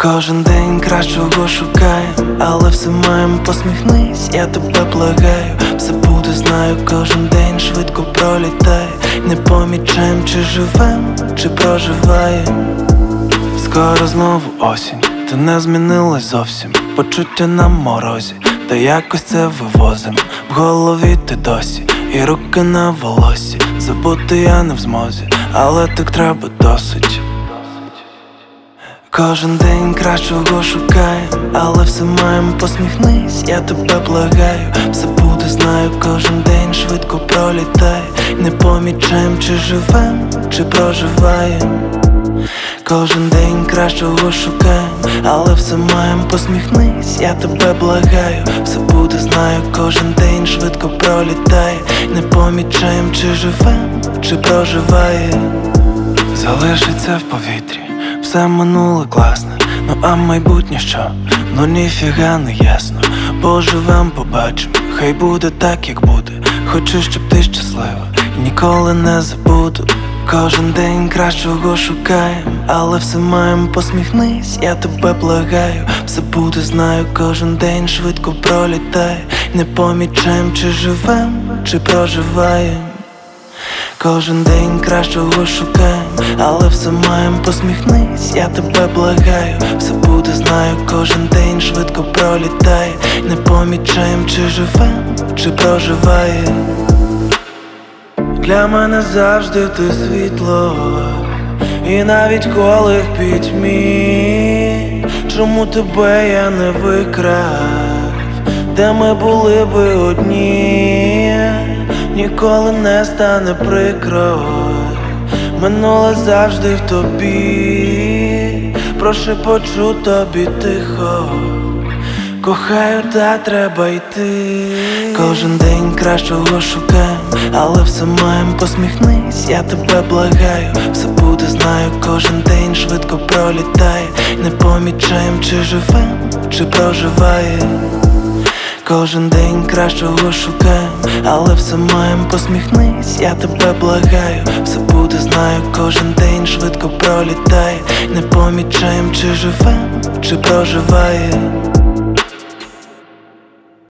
Кожен день кращого шукаєм, але все маєм, посміхнись, я тебе благаю. Все буде, знаю, кожен день швидко пролітає. Не помічаєм, чи живем, чи проживаєм. Скоро знову осінь, ти не змінилась зовсім. Почуття на морозі, та якось це вивозим. В голові ти досі, і руки на волосі. Забути я не в змозі, але так треба досить. Кожен день кращого шукаєм, але все маєм, посміхнись, я тебе благаю. Все буде, знаю, кожен день швидко пролітає. Не помічаєм, чи живем, чи проживаєм. Кожен день кращого шукаєм, але все маєм, посміхнись, я тебе благаю. Все буде, знаю, кожен день швидко пролітає. Не помічаєм, чи живем, чи проживаєм. Залишиться в повітрі все минуле класне, ну а майбутнє що? Ну ніфіга не ясно. Поживем, побачим, хай буде так, як буде. Хочу, щоб ти щаслива, і ніколи не забуду. Кожен день кращого шукаєм, але все маєм, посміхнись, я тебе благаю. Все буде, знаю, кожен день швидко пролітає. Не помічаєм, чи живем, чи проживаєм. Кожен день кращого шукаєм, але все маєм, посміхнись, я тебе благаю. Все буде, знаю, кожен день швидко пролітає. Не помічаєм, чи живем, чи проживаєм. Для мене завжди ти світло, і навіть коли в пітьмі. Чому тебе я не викрав, де ми були би одні? Ніколи не стане прикро, минуле завжди в тобі. Прошепочу тобі тихо, кохаю, та треба йти. Кожен день кращого шукаєм, але все маєм, посміхнись, я тебе благаю. Все буде, знаю, кожен день швидко пролітає. Не помічаєм, чи живем, чи проживаєм. Кожен день кращого шукаєм, але все маєм, посміхнись, я тебе благаю. Все буде, знаю, кожен день швидко пролітає. Не помічаєм, чи живем, чи проживаєм.